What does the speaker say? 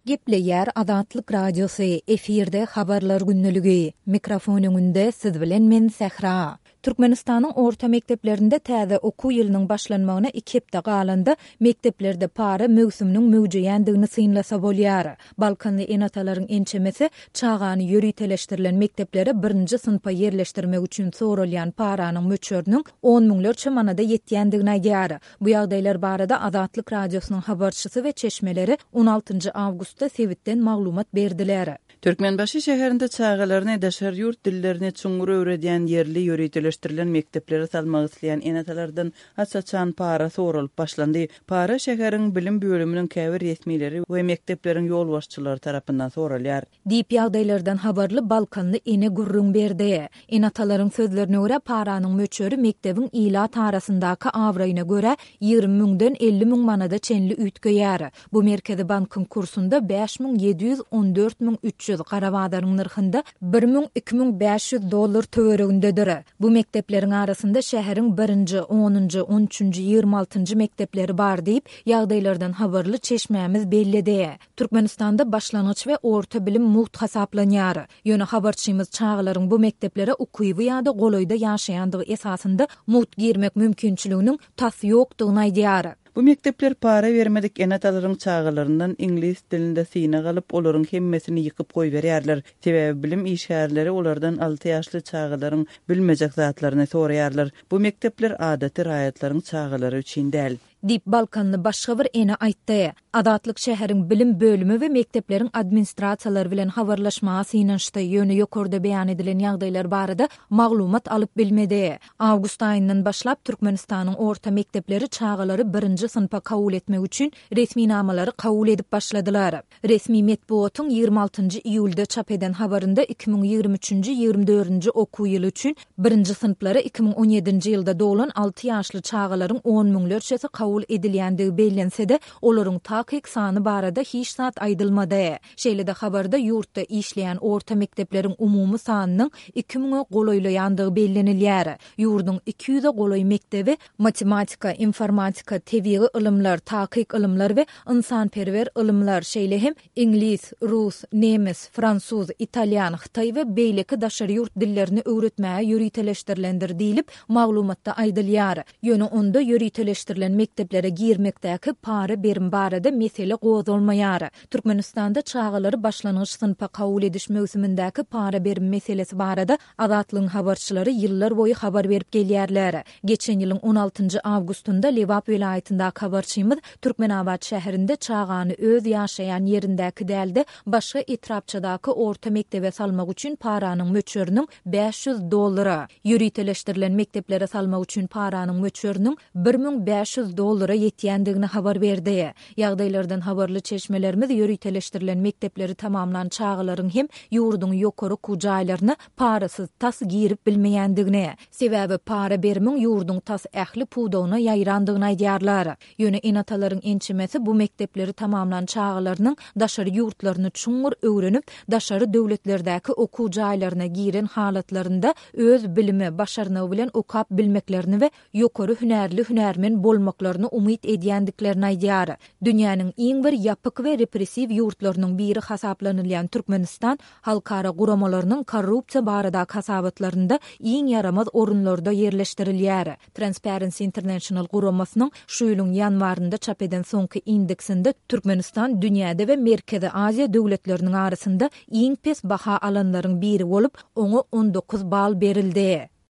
Gepleyer Azatlyk Radiosu efirde habarlar günnüligi. Mikrofonunda siz bilen men Sehra. Türkmenistanyň orta mekdeplerinde täze oku ýylynyň başlanmagyna 2 hepde galanda mekdeplerde para mögsüminiň möwjeýändigini synlasa bolýar. Balkanly enatalaryň ençemesi çağany ýöriteleşdirilen mekdeplere 1-nji synpa ýerleşdirmek üçin sorulýan paranyň möçörüniň 10 miňlerçe manada ýetýändigini aýdýar. Bu ýagdaýlar barada Azatlyk Radiosynyň habarçysy we çeşmeleri 16 awgustda Sewitden maglumat berdiler. Türkmenbaşy şäherinde çağalaryny daşar ýurt dillerini çuňgur öwredýän yerli ýöriteleşdirilen mekdeplere salmak isleýän enatalardan açaçan para sorulyp başlandy. Para şäheriň bilim bölüminiň käbir resmileri we mekdepleriň ýolbaşçylary tarapyndan sorulýar. Diýip ýagdaýlardan habarly Balkanly ene gurrun berdi. Enatalaryň sözlerine görä paranyň möçöri mekdebiň ila tarasyndaky awraýyna görä 20 miňden 50 miň manada çenli ütgeýär. Bu Merkezi Bankyň kursunda 574300 Qarabağdaryň nyrkynda $1000-2500 töweregindedir. Bu mekdepleriň arasynda şäheriň 1-nji, 10-njy, 13-njy, 26-njy mektepleri bar diýip ýagdaýlardan habarly çeşmämiz bellidi. Türkmenistanda başlanyç we orta bilim muht hasaplanýar. Ýöne habarçymyz çağlaryň bu mekteplere okuýy ýa-da goloýda ýaşaýandygy esasynda muht girmek mümkinçiliginiň tas ýokdugyny aýdýar. Bu mektepler para vermedik enatalaryň çağalaryndan inglis dilinde syna galyp olaryň hemmesini ýykyp goýberýärler. Sebäbi bilim işgärleri olardan 6 ýaşly çağalaryň bilmejek zatlaryny soraýarlar. Bu mektepler adaty raýatlaryň çağalary üçin däl. Dip Balkanly başga bir ene aýtdy. Azatlyk şäheriň bilim bölümi we mekdepleriň administrasiýalary bilen habarlaşma synanşdy ýöne ýokarda beýan edilen ýagdaýlar barada maglumat alyp bilmedi. Awgust aýyndan başlap Türkmenistanyň orta mektepleri çağalary 1-nji synpa kabul etmek üçin resmi namalary kabul edip başladylar. Resmi metbuatyň 26-njy iýulda çap eden habarynda 2023-nji 24-nji okuw ýyly üçin 1-nji synplary 2017-nji ýylda dolan 6 ýaşly çağalaryň 10 miňlerçesi kabul edilýändigi bellense-de olaryň takyk sany barada hiç zat aýdylmady. Şeýle-de habarda ýurtda işleýän orta mekdepleriň umumy sanynyň 2000-e goloýlaýandygy bellenilýär. Ýurdun 200-e goloý mekdebi matematika, informatika, tebigy ilmler, takyk ilmler we ynsanperwer ilmler şeýle hem inglis, rus, nemes, fransuz, italyan, Hytaý we beýleki daşary ýurt dillerini öwretmäge ýöriteleşdirilendir diýilip maglumatda aýdylýar. Ýöne onda ýöriteleşdirilen mekteplere girmekdäki para berim barada mesele gozulmaýar. Türkmenistanda çağalary başlanyç synpa kabul ediş mögsümindäki para berim meselesi barada Azatlyň habarçylary ýyllar boýu habar berip gelýärler. Geçen ýylyň 16 awgustunda Lewap welaýatynda habarçymyz Türkmenabad şäherinde çağany öz ýaşaýan ýerindäki dälde başga etrapçydaky orta mektebe salmak üçin paranyň möçörüniň $500, ýöriteleşdirilen mekteplere salmak üçin paranyň möçörüniň $1500 ýetýändigini habar berdi. Ýagdaýlardan habarly çeşmelerimiz ýöriteleşdirilen mektepleri tamamlan çağalaryň hem ýurdun ýokary kujaýlaryny parasyz tas girip bilmeýändigini, sebäbi para berimiň ýurdun tas ähli puwdagyna ýaýrandygyny aýdýarlar. Ýöne enatalaryň ençemesi bu mektepleri tamamlan çağalarynyň daşary ýurtlaryny çuňgur öwrenip daşary döwletlerdäki okuw jaýlaryna giren halatlarynda öz bilimi, başarny bilen okap bilmeklerini we ýokary hünärli hünärmen bolmaklaryny umyt edýändiklerini aýdýar. Dünýäniň iň bir ýapyk we repressiw ýurtlarynyň biri hasaplanylýan Türkmenistan halkara guramalarynyň korrupsiýa barada hasabatlarynda iň yaramaz orunlarda ýerleşdirilýär. Transparency International guramasynyň şu ýylyň ýanwarynda çap eden soňky indeksinde Türkmenistan dünýäde we Merkezi Aziýa döwletleriniň arasynda iň pes baha alanlaryň biri bolup, oňa 19 bal berildi.